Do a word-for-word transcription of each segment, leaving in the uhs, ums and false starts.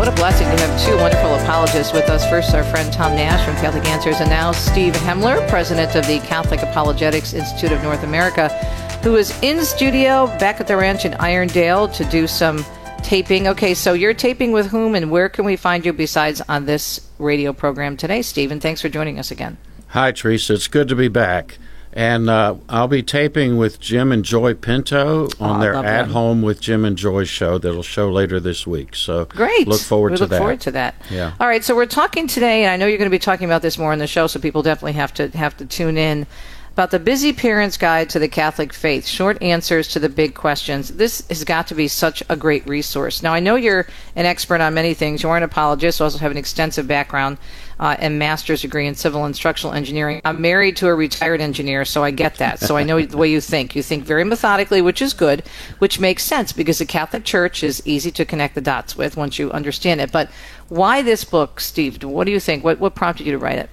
What a blessing to have two wonderful apologists with us. First, our friend Tom Nash from Catholic Answers, and now Steve Hemler, president of the Catholic Apologetics Institute of North America, who is in studio back at the ranch in Irondale to do some taping. Okay, so you're taping with whom, and where can we find you besides on this radio program today, Steve? And thanks for joining us again. Hi, Teresa. It's good to be back. And uh, I'll be taping with Jim and Joy Pinto on oh, their At them. Home with Jim and Joy show that'll show later this week. So great. Look forward we to look that. Look forward to that. Yeah. All right. So we're talking today, and I know you're going to be talking about this more in the show, so people definitely have to have to tune in, about the Busy Parent's Guide to the Catholic Faith, short answers to the big questions. This has got to be such a great resource. Now, I know you're an expert on many things. You are an apologist. You also have an extensive background uh, and master's degree in civil instructional engineering. I'm married to a retired engineer, so I get that. So I know the way you think. You think very methodically, which is good, which makes sense because the Catholic Church is easy to connect the dots with once you understand it. But why this book, Steve? What do you think? What, what prompted you to write it?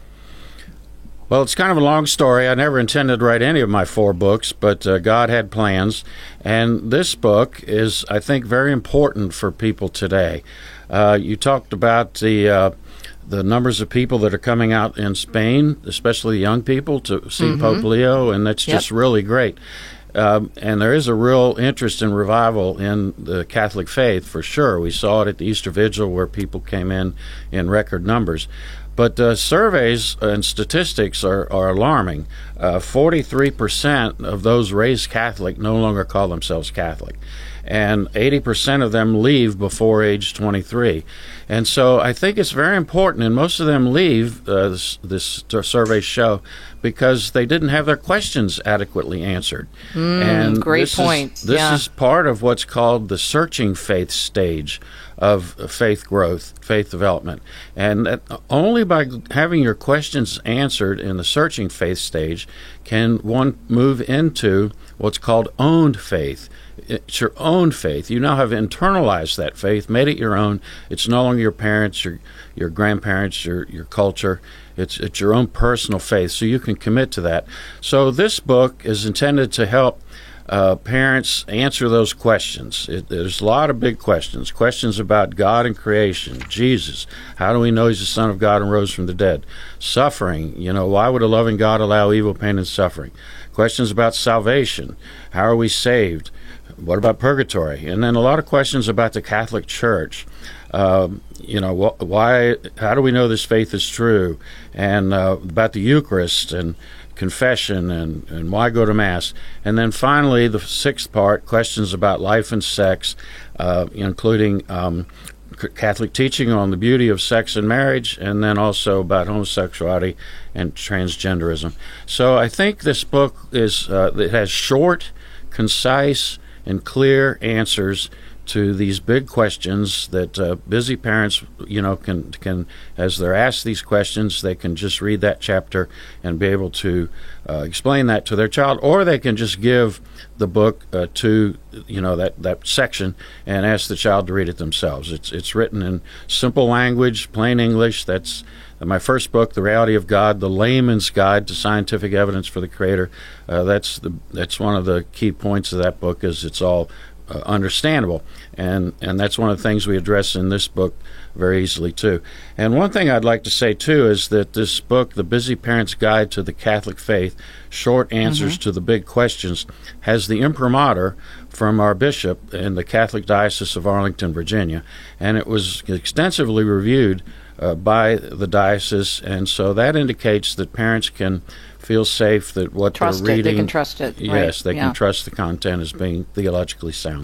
Well, it's kind of a long story. I never intended to write any of my four books, but uh, God had plans. And this book is, I think, very important for people today. Uh, you talked about the uh, the numbers of people that are coming out in Spain, especially young people, to see mm-hmm. Pope Leo, and that's yep. just really great. Um, and there is a real interest in revival in the Catholic faith, for sure. We saw it at the Easter Vigil where people came in in record numbers. But uh, surveys and statistics are, are alarming. Uh, forty-three percent of those raised Catholic no longer call themselves Catholic. And eighty percent of them leave before age twenty-three. And so I think it's very important, and most of them leave, uh, this, this surveys show, because they didn't have their questions adequately answered. Mm, and great this point. Is, this yeah. is part of what's called the searching faith stage of faith growth, faith development. And that only by having your questions answered in the searching faith stage can one move into what's called owned faith. It's your own faith. You now have internalized that faith, made it your own. It's no longer your parents, your your grandparents, your your culture. It's it's your own personal faith, so you can commit to that. So this book is intended to help uh, parents answer those questions. It, there's a lot of big questions. Questions about God and creation, Jesus. How do we know He's the Son of God and rose from the dead? Suffering. You know, why would a loving God allow evil, pain, and suffering? Questions about salvation. How are we saved? What about purgatory? And then a lot of questions about the Catholic Church. Um, you know, wh- why? How do we know this faith is true? And uh, about the Eucharist and confession and, and why go to Mass? And then finally, the sixth part, questions about life and sex, uh, including um, Catholic teaching on the beauty of sex and marriage, and then also about homosexuality and transgenderism. So I think this book is uh, it has short, concise, and clear answers to these big questions that uh, busy parents, you know, can can as they're asked these questions, they can just read that chapter and be able to uh, explain that to their child, or they can just give the book uh, to you know that, that section and ask the child to read it themselves. It's it's written in simple language, plain English. That's my first book, The Reality of God, The Layman's Guide to Scientific Evidence for the Creator. Uh, that's the that's one of the key points of that book, is it's all uh, understandable, and and that's one of the things we address in this book very easily too. And one thing I'd like to say too is that this book, The Busy Parent's Guide to the Catholic Faith, Short Answers mm-hmm. to the Big Questions, has the imprimatur from our bishop in the Catholic Diocese of Arlington, Virginia, and it was extensively reviewed Uh, by the diocese, and so that indicates that parents can feel safe that what trust they're reading, it. They can trust it. Yes, right? they yeah. can trust the content as being theologically sound.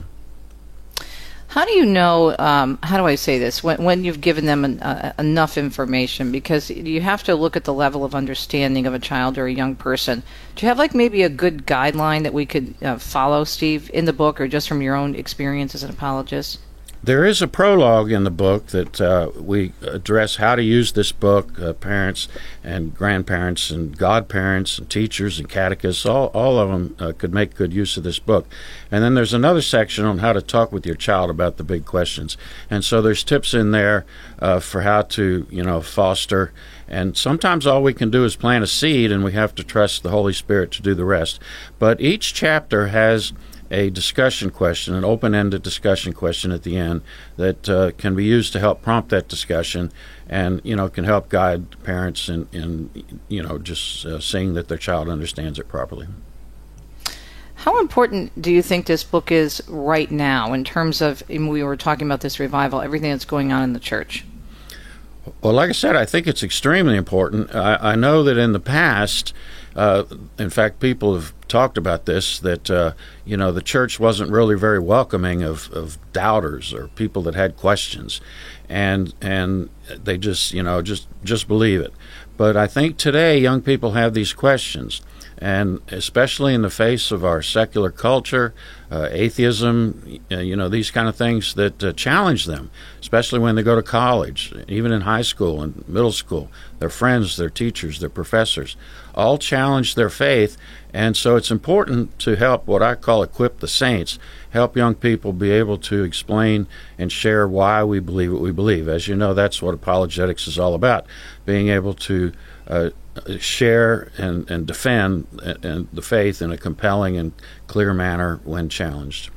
How do you know, um, how do I say this, when, when you've given them an, uh, enough information? Because you have to look at the level of understanding of a child or a young person. Do you have like maybe a good guideline that we could uh, follow, Steve, in the book, or just from your own experience as an apologist? There is a prologue in the book that uh, we address how to use this book. Uh, parents and grandparents and godparents and teachers and catechists, all, all of them uh, could make good use of this book. And then there's another section on how to talk with your child about the big questions. And so there's tips in there uh, for how to, you know, foster. And sometimes all we can do is plant a seed, and we have to trust the Holy Spirit to do the rest. But each chapter has a discussion question, an open-ended discussion question at the end that uh, can be used to help prompt that discussion, and you know can help guide parents in, in you know just uh, seeing that their child understands it properly. How important do you think this book is right now in terms of, we were talking about this revival, everything that's going on in the church? Well, like I said, I think it's extremely important. I, I know that in the past, uh, in fact, people have talked about this, that, uh, you know, the church wasn't really very welcoming of, of doubters or people that had questions. And and they just, you know, just, just believe it. But I think today young people have these questions. And especially in the face of our secular culture, uh, atheism, uh, you know, these kind of things that uh, challenge them, especially when they go to college, even in high school and middle school. Their friends, their teachers, their professors, all challenge their faith. And so it's important to help what I call equip the saints, help young people be able to explain and share why we believe what we believe. As you know, that's what apologetics is all about, being able to uh, share and, and defend and the faith in a compelling and clear manner when challenged.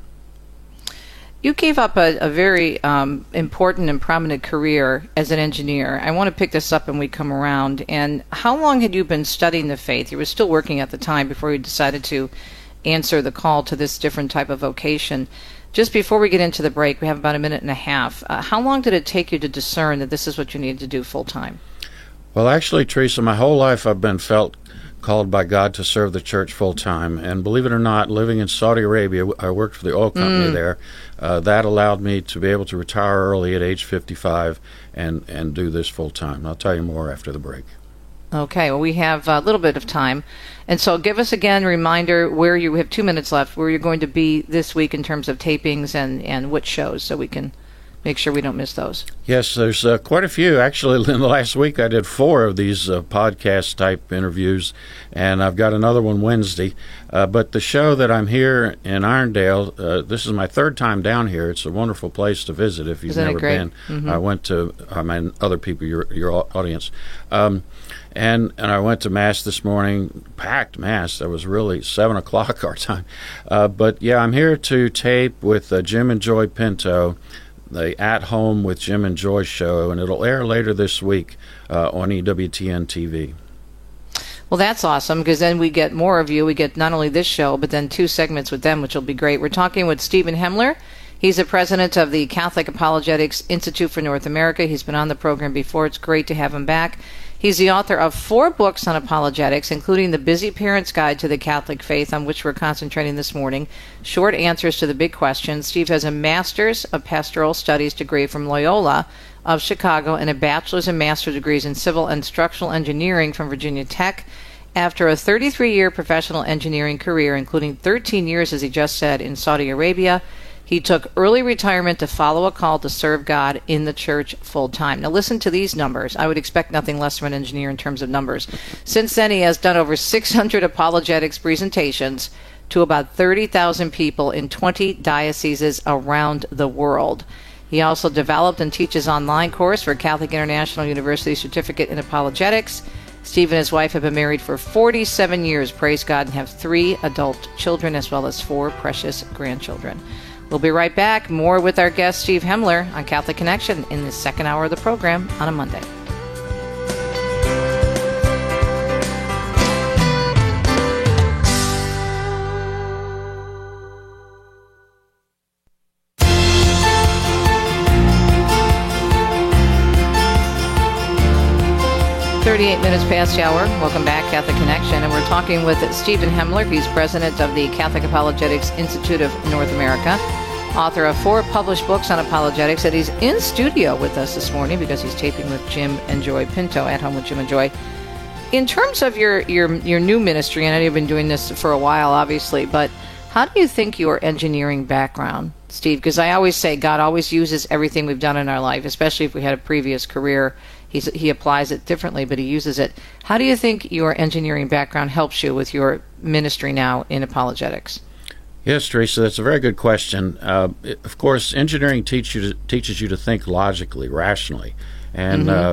You gave up a, a very um, important and prominent career as an engineer. I want to pick this up when we come around. And how long had you been studying the faith? You were still working at the time before you decided to answer the call to this different type of vocation. Just before we get into the break, we have about a minute and a half. Uh, how long did it take you to discern that this is what you needed to do full time? Well, actually, Teresa, my whole life I've been felt called by God to serve the church full time. And believe it or not, living in Saudi Arabia, I worked for the oil company mm. there. Uh, that allowed me to be able to retire early at age fifty-five and, and do this full time. I'll tell you more after the break. Okay, well, we have a little bit of time. And so give us again a reminder where you have two minutes left, where you're going to be this week in terms of tapings and, and which shows, so we can make sure we don't miss those. Yes, there's uh, quite a few. Actually, in the last week, I did four of these uh, podcast-type interviews, and I've got another one Wednesday. Uh, but the show that I'm here in Irondale, uh, this is my third time down here. It's a wonderful place to visit if you've Isn't never it great? been. Mm-hmm. I went to, I mean, other people, your your audience. Um, and and I went to Mass this morning, packed Mass. That was really seven o'clock our time. Uh, but, yeah, I'm here to tape with uh, Jim and Joy Pinto, the At Home with Jim and Joy show, and it'll air later this week uh, on E W T N T V. Well, that's awesome, because then we get more of you. We get not only this show, but then two segments with them, which will be great. We're talking with Stephen Hemler. He's the president of the Catholic Apologetics Institute for North America. He's been on the program before. It's great to have him back. He's the author of four books on apologetics, including The Busy Parent's Guide to the Catholic Faith, on which we're concentrating this morning, Short Answers to the Big Questions. Steve has a Master's of Pastoral Studies degree from Loyola of Chicago and a bachelor's and master's degrees in Civil and Structural Engineering from Virginia Tech. After a thirty-three year professional engineering career, including thirteen years, as he just said, in Saudi Arabia, he took early retirement to follow a call to serve God in the church full-time. Now listen to these numbers. I would expect nothing less from an engineer in terms of numbers. Since then, he has done over six hundred apologetics presentations to about thirty thousand people in twenty dioceses around the world. He also developed and teaches online course for Catholic International University Certificate in Apologetics. Steve and his wife have been married for forty-seven years, praise God, and have three adult children as well as four precious grandchildren. We'll be right back. More with our guest, Steve Hemler, on Catholic Connection in the second hour of the program on a Monday. thirty-eight minutes past the hour. Welcome back, Catholic Connection. And we're talking with Stephen Hemler. He's president of the Catholic Apologetics Institute of North America, author of four published books on apologetics, and he's in studio with us this morning because he's taping with Jim and Joy Pinto, At Home with Jim and Joy. In terms of your, your, your new ministry, and I know you've been doing this for a while, obviously, but how do you think your engineering background, Steve, because I always say God always uses everything we've done in our life, especially if we had a previous career. He's, he applies it differently, but he uses it. How do you think your engineering background helps you with your ministry now in apologetics? Yes, Teresa, that's a very good question. Uh, it, of course, engineering teach you to, teaches you to think logically, rationally. And, mm-hmm. uh,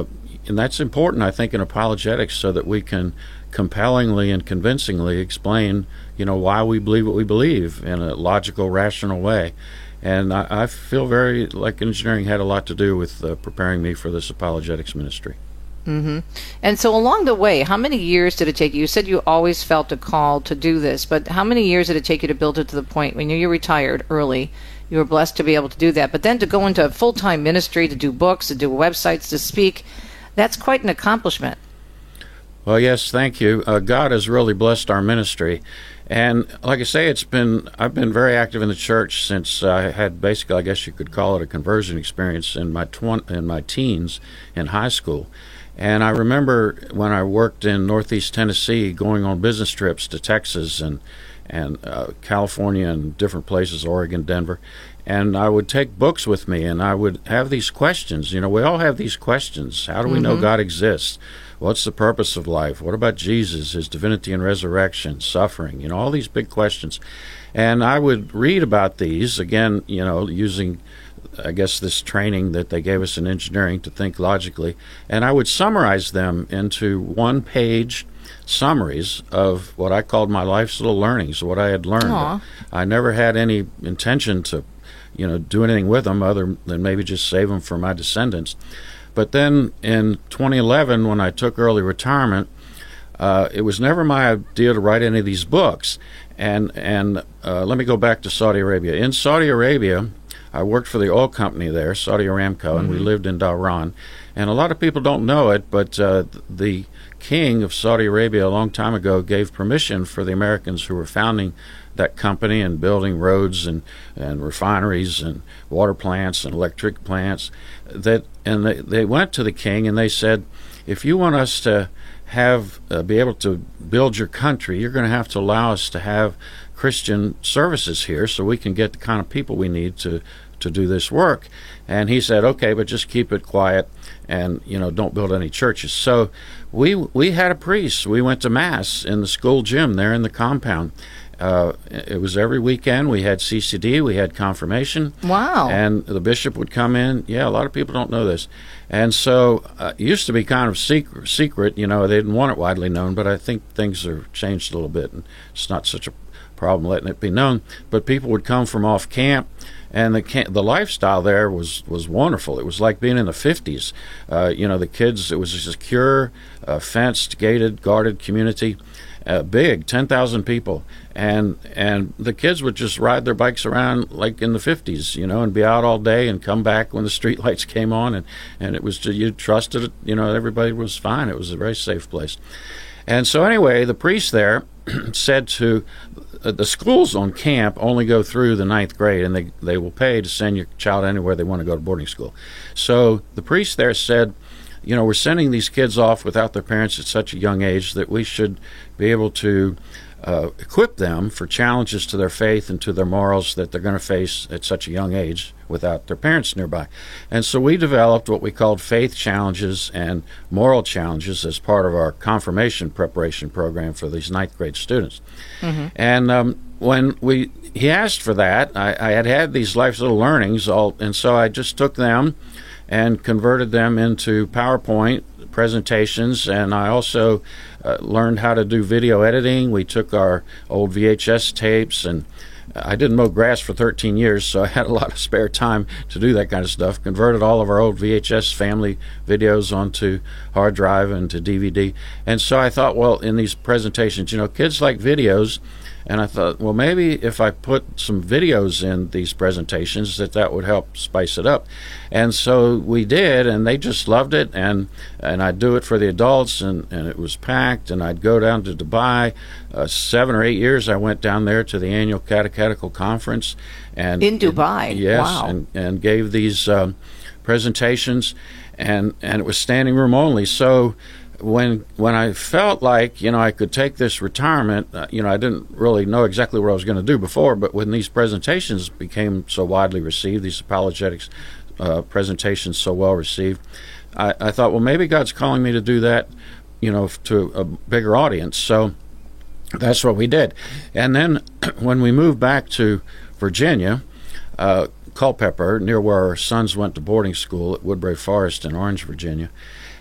and that's important, I think, in apologetics, so that we can compellingly and convincingly explain, you know, why we believe what we believe in a logical, rational way. And I, I feel very like engineering had a lot to do with uh, preparing me for this apologetics ministry. Mm-hmm. And so along the way, how many years did it take you? You said you always felt a call to do this, but how many years did it take you to build it to the point when you retired early? You were blessed to be able to do that. But then to go into full-time ministry, to do books, to do websites, to speak, that's quite an accomplishment. Well, yes, thank you. Uh, God has really blessed our ministry. And like I say, it's been I've been very active in the church since I had basically, I guess you could call it a conversion experience in my tw- in my teens in high school. And I remember when I worked in Northeast Tennessee, going on business trips to Texas and and uh, California and different places, Oregon, Denver, and I would take books with me, and I would have these questions. You know, we all have these questions. How do we mm-hmm. know God exists? What's the purpose of life? What about Jesus, his divinity and resurrection, suffering? You know, all these big questions. And I would read about these, again, you know, using, I guess, this training that they gave us in engineering to think logically, and I would summarize them into one-page summaries of what I called my life's little learnings, what I had learned. Aww. I never had any intention to, you know, do anything with them other than maybe just save them for my descendants. But then in twenty eleven, when I took early retirement, uh, it was never my idea to write any of these books. And and uh, let me go back to Saudi Arabia. In Saudi Arabia, I worked for the oil company there, Saudi Aramco, mm-hmm. and we lived in Dhahran. And a lot of people don't know it, but uh, the king of Saudi Arabia a long time ago gave permission for the Americans who were founding that company and building roads and, and refineries and water plants and electric plants. That and they, they went to the king and they said, if you want us to have uh, be able to build your country, you're going to have to allow us to have Christian services here so we can get the kind of people we need to to do this work. And he said, okay, but just keep it quiet and, you know, don't build any churches. So we we had a priest. We went to Mass in the school gym there in the compound. Uh, it was every weekend. We had C C D, we had confirmation. Wow. And the bishop would come in. Yeah, a lot of people don't know this. And so uh, it used to be kind of secret, secret, you know, they didn't want it widely known, but I think things have changed a little bit, and it's not such a problem letting it be known. But people would come from off camp, and the camp, the lifestyle there was, was wonderful. It was like being in the fifties. Uh, you know, the kids, it was a secure, uh, fenced, gated, guarded community. Uh, big, ten thousand people, and and the kids would just ride their bikes around like in the fifties, you know, and be out all day and come back when the street lights came on, and, and it was just, you trusted it, you know, everybody was fine. It was a very safe place. And so anyway, the priest there said to uh, the schools on camp only go through the ninth grade, and they, they will pay to send your child anywhere they want to go to boarding school. So the priest there said, you know, we're sending these kids off without their parents at such a young age that we should be able to uh, equip them for challenges to their faith and to their morals that they're going to face at such a young age without their parents nearby. And so we developed what we called faith challenges and moral challenges as part of our confirmation preparation program for these ninth grade students. Mm-hmm. And um, when we he asked for that, I, I had had these life's little learnings, all, and so I just took them and converted them into PowerPoint presentations, and I also uh, learned how to do video editing. We took our old V H S tapes, and I didn't mow grass for thirteen years, so I had a lot of spare time to do that kind of stuff. Converted all of our old V H S family videos onto hard drive and to D V D. And so I thought, well, in these presentations, you know, kids like videos, and I thought, well, maybe if I put some videos in these presentations, that that would help spice it up. And so we did, and they just loved it. And and I'd do it for the adults, and, and it was packed. And I'd go down to Dubai. Uh, seven or eight years I went down there to the annual catechetical conference. And in Dubai? And, yes, wow. and, and gave these um, presentations, and, and it was standing room only. So When when I felt like, you know, I could take this retirement, uh, you know, I didn't really know exactly what I was going to do before, but when these presentations became so widely received, these apologetics uh, presentations so well received, I, I thought, well, maybe God's calling me to do that, you know, to a bigger audience. So that's what we did. And then when we moved back to Virginia, uh, Culpeper, near where our sons went to boarding school at Woodbury Forest in Orange, Virginia,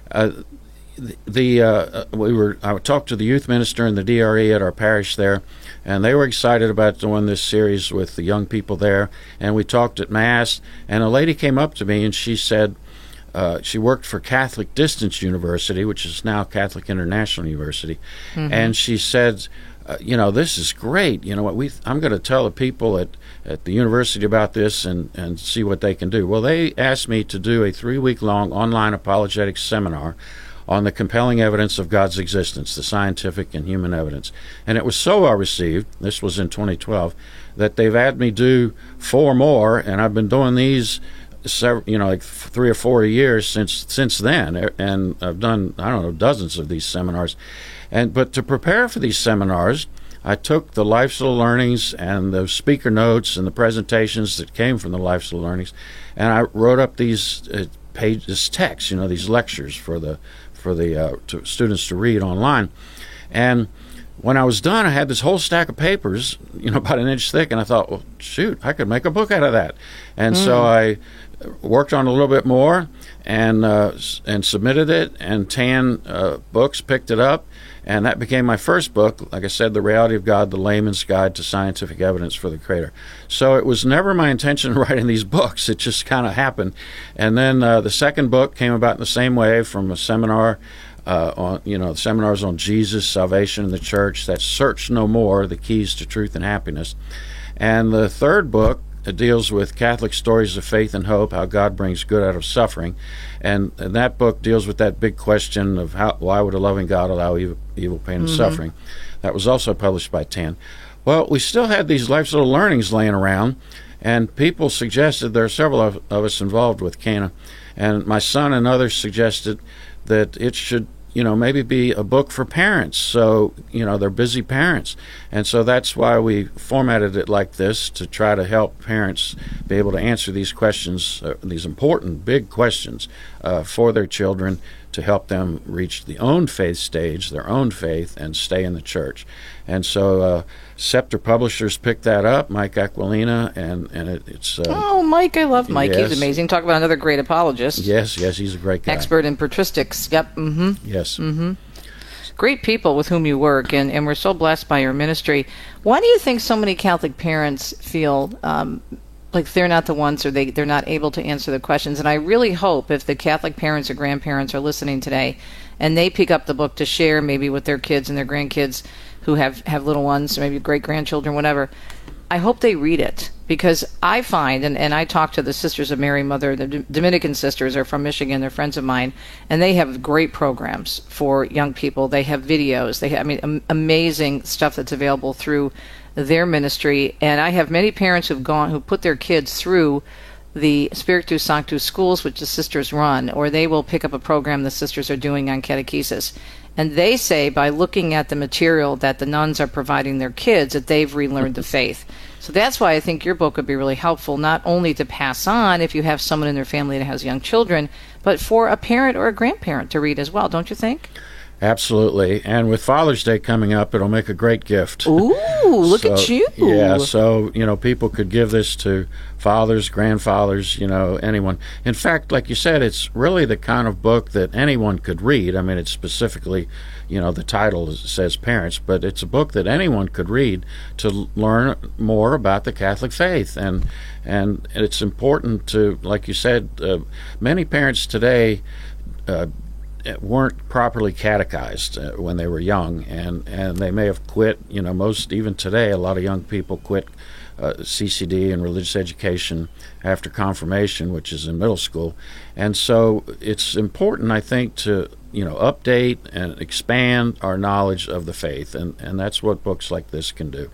uh, the, the uh, we were I talked to the youth minister and the D R E at our parish there, and they were excited about doing this series with the young people there. And we talked at Mass, and a lady came up to me and she said, Uh, she worked for Catholic Distance University, which is now Catholic International University, mm-hmm. and she said, uh, "You know, this is great. You know what? We I'm going to tell the people at, at the university about this and, and see what they can do." Well, they asked me to do a three-week-long online apologetics seminar on the compelling evidence of God's existence, the scientific and human evidence, and it was so well received. This was in twenty twelve, that they've had me do four more, and I've been doing these. Several, you know, like three or four years since since then, and I've done I don't know dozens of these seminars, and but to prepare for these seminars, I took the Life's Little Learnings and the speaker notes and the presentations that came from the Life's Little Learnings, and I wrote up these uh, pages, texts, you know, these lectures for the for the uh, to students to read online, and when I was done, I had this whole stack of papers, you know, about an inch thick, and I thought, well, shoot, I could make a book out of that, and mm. so I worked on it a little bit more and uh, and submitted it, and Tan uh, Books picked it up, and that became my first book. Like I said, The Reality of God, The Layman's Guide to Scientific Evidence for the Creator. So it was never my intention writing these books. It just kind of happened. And then uh, the second book came about in the same way from a seminar uh, on, you know, seminars on Jesus, salvation, and the church. That's Search No More, The Keys to Truth and Happiness. And the third book it deals with Catholic stories of faith and hope, how God brings good out of suffering. And, and that book deals with that big question of how, why would a loving God allow evil, evil pain, and mm-hmm. suffering. That was also published by Tan. Well, we still had these Life's Little Learnings laying around, and people suggested, there are several of, of us involved with Cana, and my son and others suggested that it should, you know, maybe be a book for parents. So, you know, they're busy parents. And so that's why we formatted it like this, to try to help parents be able to answer these questions, uh, these important, big questions uh, for their children, to help them reach the own faith stage, their own faith, and stay in the church. And so uh, Scepter Publishers picked that up, Mike Aquilina, and, and it, it's... Uh, oh, Mike, I love Mike. Yes. He's amazing. Talk about another great apologist. Yes, yes, he's a great guy. Expert in patristics. Yep. Mm-hmm. Yes. Mm-hmm. Great people with whom you work, and, and we're so blessed by your ministry. Why do you think so many Catholic parents feel um, like they're not the ones, or they, they're not able to answer the questions? And I really hope if the Catholic parents or grandparents are listening today, and they pick up the book to share maybe with their kids and their grandkids who have, have little ones, or maybe great-grandchildren, whatever, I hope they read it. Because I find, and, and I talk to the Sisters of Mary Mother, the D- Dominican sisters are from Michigan, they're friends of mine, and they have great programs for young people. They have videos, they have, I mean, am- amazing stuff that's available through their ministry. And I have many parents who've gone, who put their kids through the Spiritus Sanctus schools, which the sisters run, or they will pick up a program the sisters are doing on catechesis. And they say by looking at the material that the nuns are providing their kids that they've relearned the faith. So that's why I think your book would be really helpful, not only to pass on if you have someone in their family that has young children, but for a parent or a grandparent to read as well, don't you think? Absolutely. And with Father's Day coming up, it'll make a great gift. Ooh, look so, at you. Yeah, so, you know, people could give this to fathers, grandfathers, you know, anyone. In fact, like you said, it's really the kind of book that anyone could read. I mean, it's specifically, you know, the title says parents, but it's a book that anyone could read to learn more about the Catholic faith. And and it's important to, like you said, uh, many parents today uh, weren't properly catechized uh, when they were young, and, and they may have quit. You know, most, even today, a lot of young people quit uh, C C D and religious education after confirmation, which is in middle school. And so it's important, I think, to, you know, update and expand our knowledge of the faith, and, and that's what books like this can do.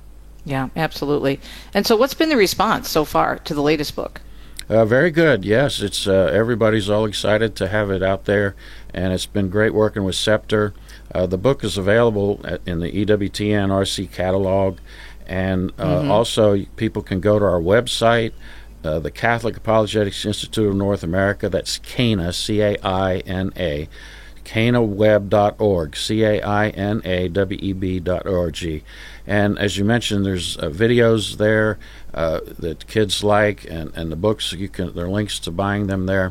Yeah, absolutely. And so what's been the response so far to the latest book? Uh, very good. Yes, it's uh, everybody's all excited to have it out there, and it's been great working with Scepter. Uh, the book is available at, in the E W T N R C catalog, and uh, mm-hmm. also people can go to our website, uh, the Catholic Apologetics Institute of North America. That's Caina, C A I N A, caina web dot org, C A I N A W E B dot O R G. And as you mentioned, there's uh, videos there uh, that kids like, and, and the books, you can, there are links to buying them there.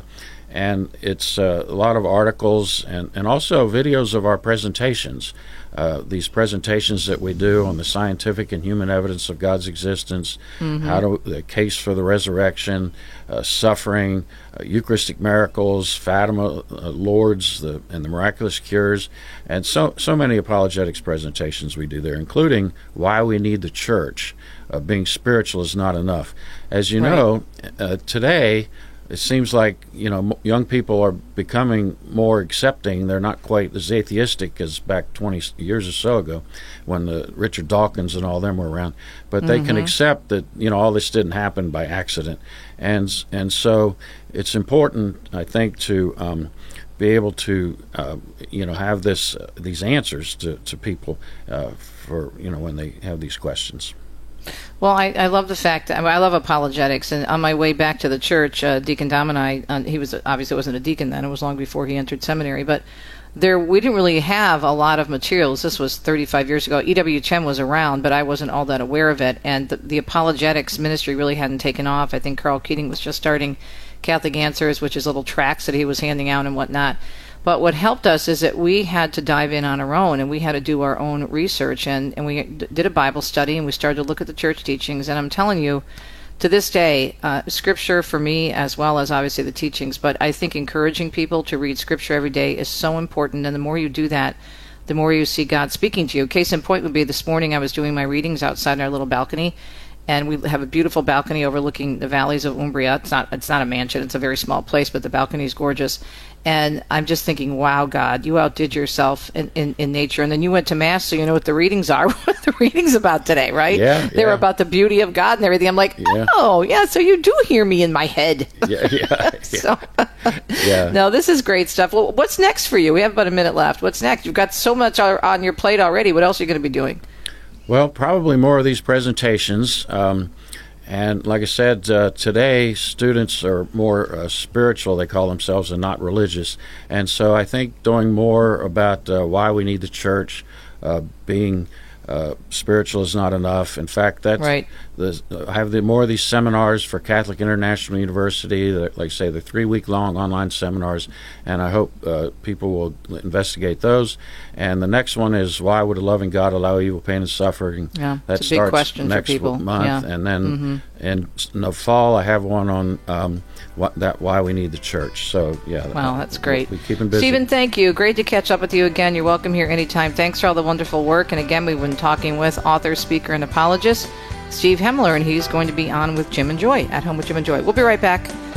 and it's uh, a lot of articles and, and also videos of our presentations. Uh, these presentations that we do on the scientific and human evidence of God's existence, mm-hmm. how to the case for the resurrection, uh, suffering, uh, Eucharistic miracles, Fatima, uh, Lourdes, the, and the miraculous cures, and so so many apologetics presentations we do there, including why we need the church. Uh, being spiritual is not enough. As you right. know, uh, today, it seems like, you know, m- young people are becoming more accepting. They're not quite as atheistic as back twenty years or so ago when the Richard Dawkins and all them were around. But mm-hmm. they can accept that, you know, all this didn't happen by accident. And and so it's important, I think, to um, be able to, uh, you know, have this uh, these answers to, to people uh, for, you know, when they have these questions. Well, I, I love the fact that, I, mean, I love apologetics, and on my way back to the church, uh, Deacon Dom and I, uh, he was obviously wasn't a deacon then; it was long before he entered seminary. But there, we didn't really have a lot of materials. This was thirty-five years ago. E W Chen was around, but I wasn't all that aware of it, and the, the apologetics ministry really hadn't taken off. I think Carl Keating was just starting Catholic Answers, which is little tracts that he was handing out and whatnot. But what helped us is that we had to dive in on our own, and we had to do our own research, and, and we d- did a Bible study, and we started to look at the church teachings. And I'm telling you, to this day, uh, Scripture for me, as well as obviously the teachings, but I think encouraging people to read Scripture every day is so important, and the more you do that, the more you see God speaking to you. Case in point would be this morning I was doing my readings outside our little balcony, and we have a beautiful balcony overlooking the valleys of Umbria. It's not it's not a mansion, it's a very small place, but the balcony is gorgeous. And I'm just thinking, wow, God, you outdid yourself in, in, in nature. And then you went to Mass, so you know what the readings are. What are the readings about today, right? Yeah, They yeah. were about the beauty of God and everything. I'm like, Yeah. oh, yeah, so you do hear me in my head. Yeah, yeah, yeah. so, Yeah. No, this is great stuff. Well, what's next for you? We have about a minute left. What's next? You've got so much on your plate already. What else are you going to be doing? Well, probably more of these presentations. Um, and like I said, uh, today students are more uh, spiritual, they call themselves, and not religious. And so I think doing more about uh, why we need the church, uh, being uh, spiritual is not enough. In fact, that's right. the, I have the more of these seminars for Catholic International University, that, like I say, the three-week-long online seminars, and I hope uh, people will investigate those. And the next one is, why would a loving God allow evil, pain, and suffering? Yeah, that it's a big starts question next for people. month, Yeah. and then Mm-hmm. in the fall I have one on um, what, that why we need the church. So yeah, wow, that's great. We keep them busy. Stephen, thank you. Great to catch up with you again. You're welcome here anytime. Thanks for all the wonderful work. And again, we've been talking with author, speaker, and apologist Steve Hemler, and he's going to be on with Jim and Joy, at Home with Jim and Joy. We'll be right back.